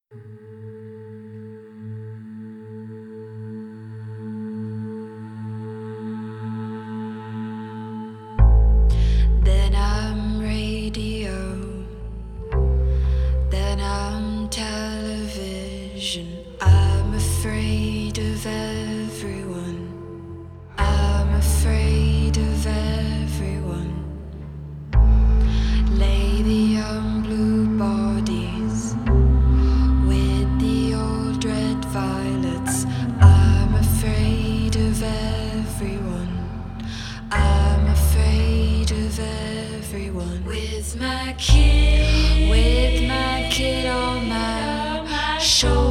Then I'm radio, then I'm television. I'm afraid of everyone. I'm afraid of everyone. Lay the young blue bodies with the old red violets. I'm afraid of everyone. I'm afraid of everyone. With my kid on my shoulder.